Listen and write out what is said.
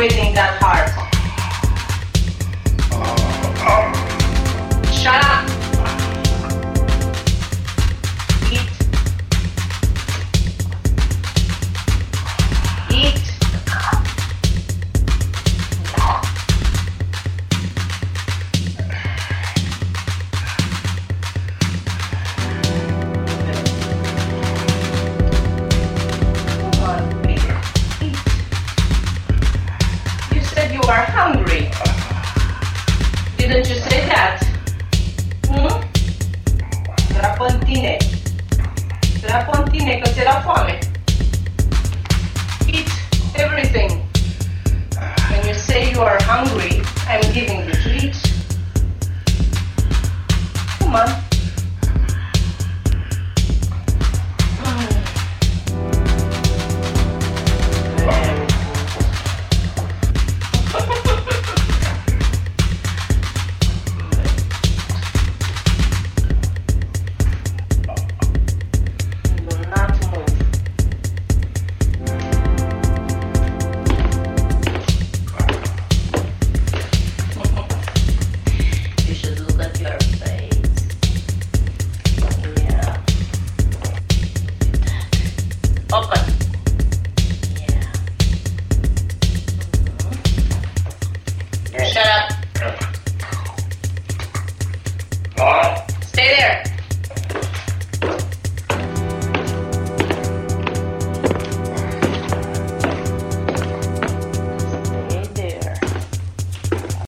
breathing that hard. Shut up. Eat. Eat. Come on, Peter. Eat. You said you are hungry. Didn't you say that? Era pe tine. Era pe tine că ți-era foame. Eat everything. When you say you are hungry, I'm giving you to eat. Come on.